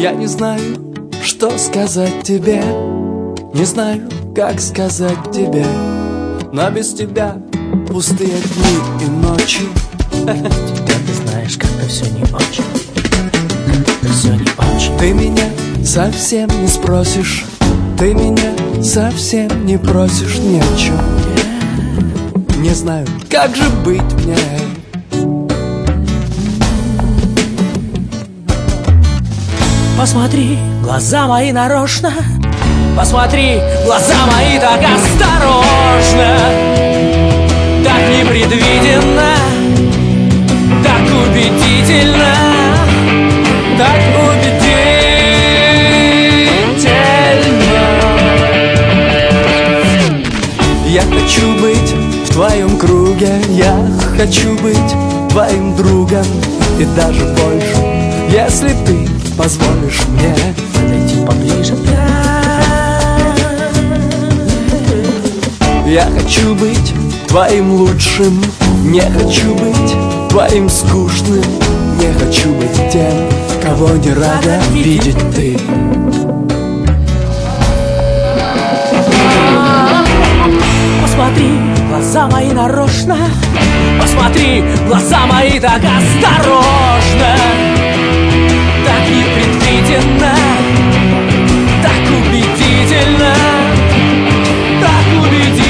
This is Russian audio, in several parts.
Я не знаю, что сказать тебе, не знаю, как сказать тебе, но без тебя пустые дни и ночи. Теперь ты знаешь, как-то все не очень, как-то все не очень. Ты меня совсем не спросишь, ты меня совсем не просишь ни о чем. Не знаю, как же быть мне. Посмотри, глаза мои нарочно, посмотри, глаза мои так осторожно, так непредвиденно, так убедительно, так убедительно. Я хочу быть в твоем круге, я хочу быть твоим другом, и даже больше, если ты позволишь мне подойти поближе. Я хочу быть твоим лучшим, не хочу быть твоим скучным, не хочу быть тем, кого не рада видеть ты. Посмотри, глаза мои нарочно, посмотри, глаза мои так осторожно, так непредвиденно, так убедительно, так убедительно.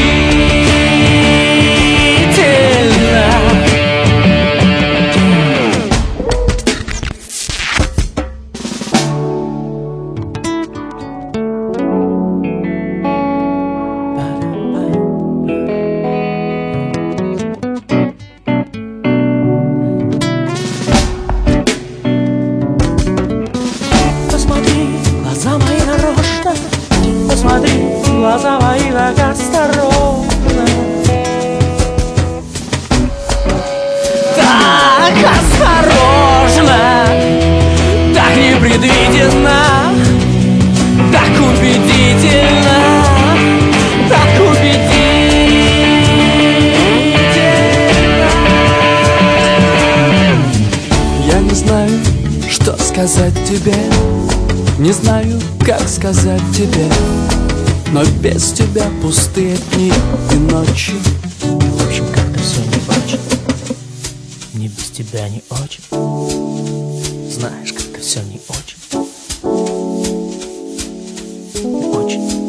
Посмотри, глаза мои так осторожно, так осторожно, так непредвиденно, так убедительно, так убедительно. Я не знаю, что сказать тебе, не знаю, как сказать тебе, но без тебя пустые дни и ночи. В общем, как-то все не очень, не без тебя не очень. Знаешь, как-то все не очень, не очень.